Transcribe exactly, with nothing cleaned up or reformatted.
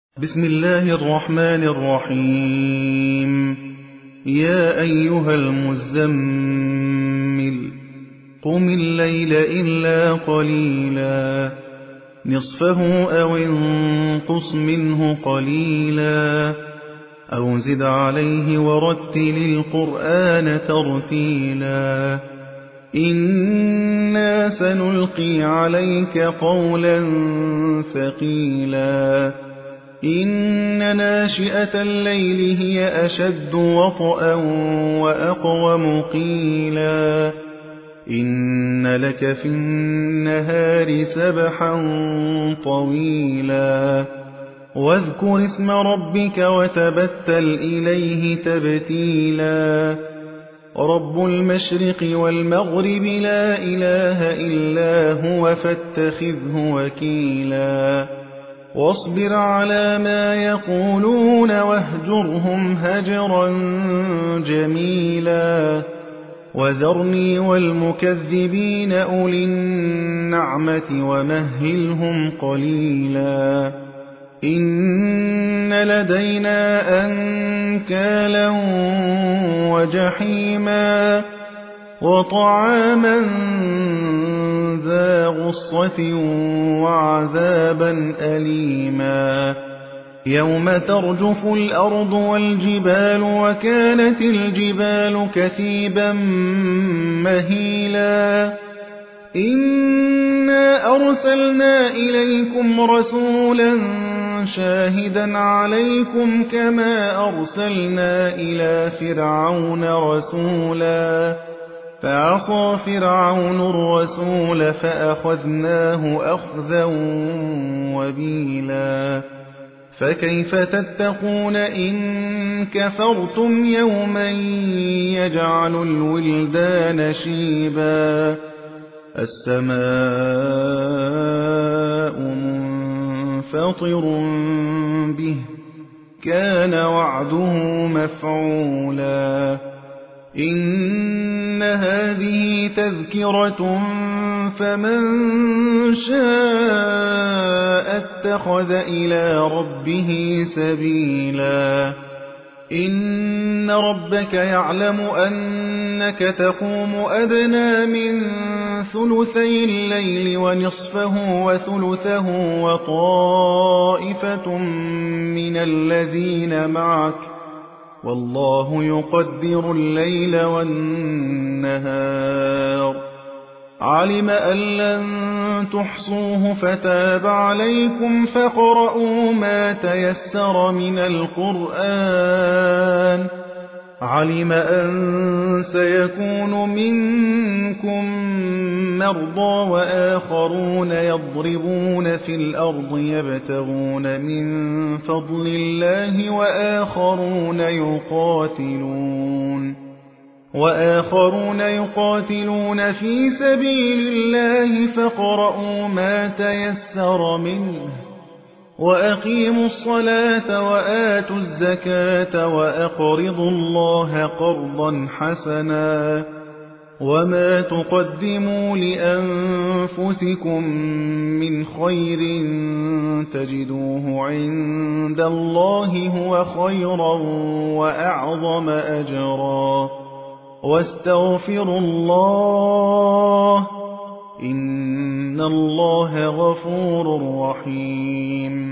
بسم الله الرحمن الرحيم. يا أيها المزمل قم الليل إلا قليلا نصفه أو انقص منه قليلا أو زد عليه ورتل القرآن ترتيلا إنا سنلقي عليك قولا ثقيلا إن ناشئة الليل هي أشد وطئا وأقوم قيلا إن لك في النهار سبحا طويلا واذكر اسم ربك وتبتل إليه تبتيلا رب المشرق والمغرب لا إله إلا هو فاتخذه وكيلا واصبر على ما يقولون واهجرهم هجرا جميلا وذرني والمكذبين أولي النعمة ومهلهم قليلا إن لدينا أنكالا وجحيما وطعاما ذا غصة وعذابا أليما يوم ترجف الأرض والجبال وكانت الجبال كثيبا مهيلا إنا أرسلنا إليكم رسولا شاهدا عليكم كما أرسلنا إلى فرعون رسولا فعصى فرعون الرسول فأخذناه أخذا وبيلا فكيف تتقون إن كفرتم يوما يجعل الولدان شيبا السماء منفطر به كان وعده مفعولا إن هذه تذكرة فمن شاء اتخذ إلى ربه سبيلا إن ربك يعلم أنك تقوم أدنى من ثلثي الليل ونصفه وثلثه وطائفة من الذين معك والله يقدر الليل والنهار علم أن لن تحصوه فتاب عليكم فاقرؤوا ما تيسر من القرآن علم أن سيكون منكم مرضى وآخرون يضربون في الأرض يبتغون من فضل الله وآخرون يقاتلون وآخرون يقاتلون في سبيل الله فاقرؤوا ما تيسر منه وأقيموا الصلاة وآتوا الزكاة وأقرضوا الله قرضا حسنا وما تقدموا لأنفسكم من خير تجدوه عند الله هو خيرا وأعظم أجرا واستغفروا الله إن الله غفور رحيم